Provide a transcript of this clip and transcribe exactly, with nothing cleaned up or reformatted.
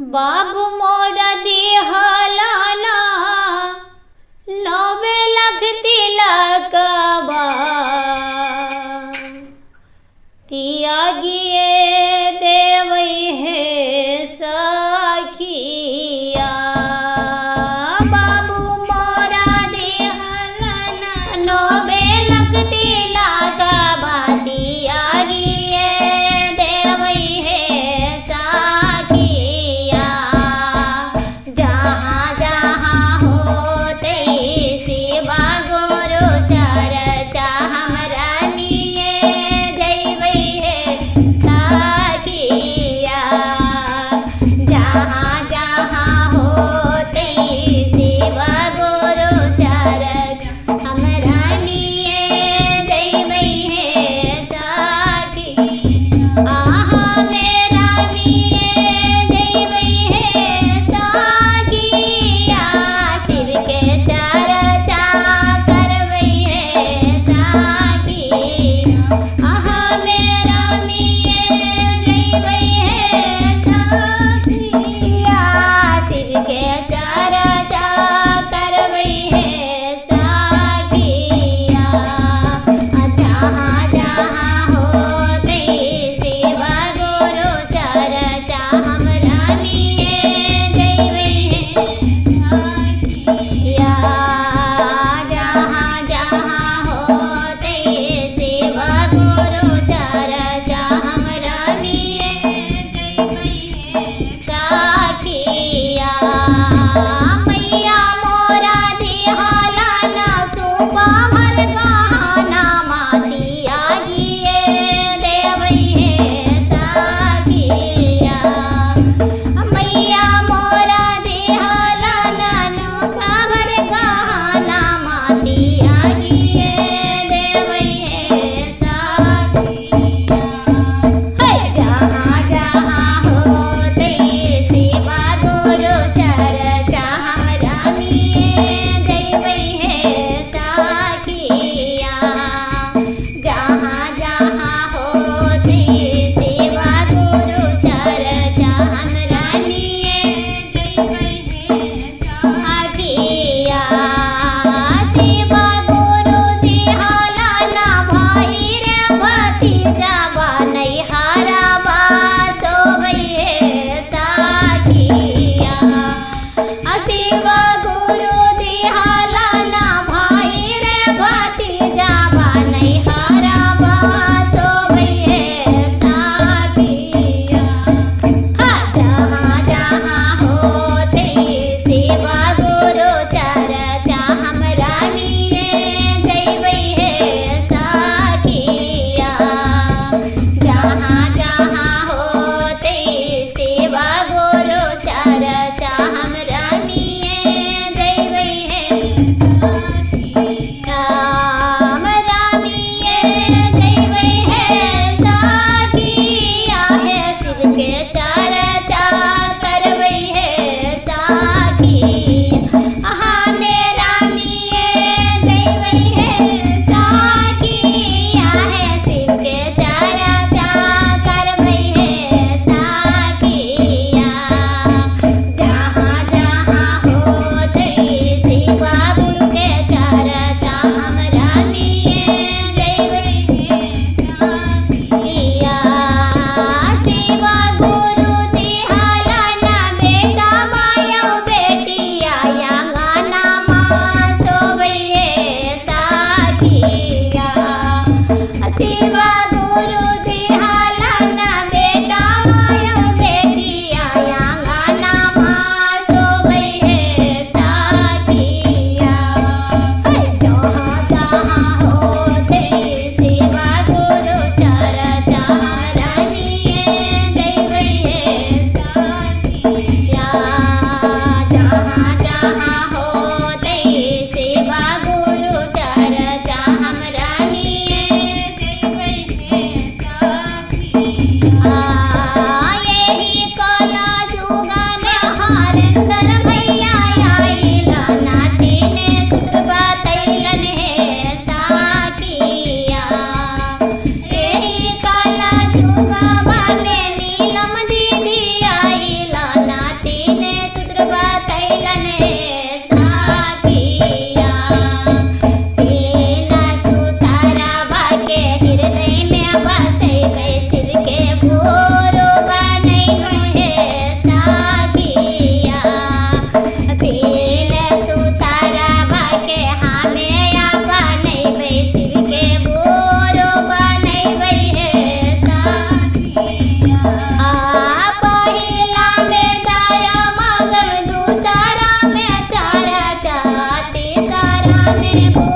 बाबू मोरा दिहलाना नवे लख तिलकबा त्यागिए देवै है सखिया। बाबू मोरा दिहलाना नवे लख तिलकबा त्यागिए देवै है सखिया। जहाँ जहाँ होते शिवा गुरु चर्चा हमरा निये जैबै है सखिया। जहाँ जहाँ होते शिवा गुरु चर्चा हमरा निये जैबै है सखिया। आहा मेरा निये जैबै है सखिया। शिव के चर्चा करबै है सखिया। आहा मेरा निये जैबै है सखिया। शिव के चर्चा करबै है सखिया। जहाँ जहाँ होते शिवा गुरु चर्चा हमरा निये जैबै है सखिया। जहाँ जहाँ होते शिवा गुरु चर्चा हमरा निये आ पहिला में दया मंगल दूसरा में चर्चा तीसरा में